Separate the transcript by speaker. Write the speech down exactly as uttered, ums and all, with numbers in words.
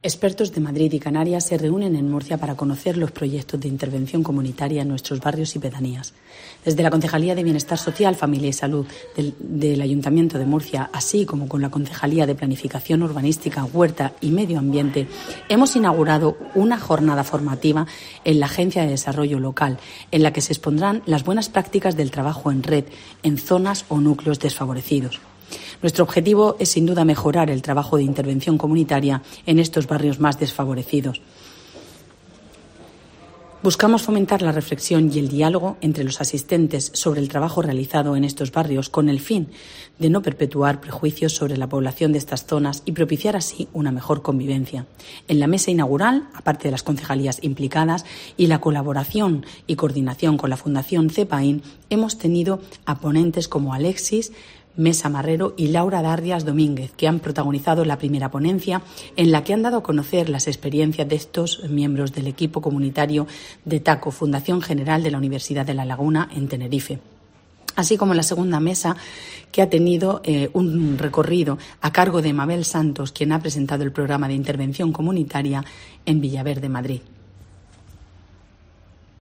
Speaker 1: Expertos de Madrid y Canarias se reúnen en Murcia para conocer los proyectos de intervención comunitaria en nuestros barrios y pedanías. Desde la Concejalía de Bienestar Social, Familia y Salud del, del Ayuntamiento de Murcia, así como con la Concejalía de Planificación Urbanística, Huerta y Medio Ambiente, hemos inaugurado una jornada formativa en la Agencia de Desarrollo Local, en la que se expondrán las buenas prácticas del trabajo en red en zonas o núcleos desfavorecidos. Nuestro objetivo es, sin duda, mejorar el trabajo de intervención comunitaria en estos barrios más desfavorecidos. Buscamos fomentar la reflexión y el diálogo entre los asistentes sobre el trabajo realizado en estos barrios con el fin de no perpetuar prejuicios sobre la población de estas zonas y propiciar así una mejor convivencia. En la mesa inaugural, aparte de las concejalías implicadas y la colaboración y coordinación con la Fundación CEPAIN, hemos tenido a ponentes como Alexis Mesa Marrero y Laura Dardias Domínguez, que han protagonizado la primera ponencia en la que han dado a conocer las experiencias de estos miembros del equipo comunitario de TACO, Fundación General de la Universidad de La Laguna, en Tenerife. Así como la segunda mesa, que ha tenido eh, un recorrido a cargo de Mabel Santos, quien ha presentado el programa de intervención comunitaria en Villaverde, Madrid.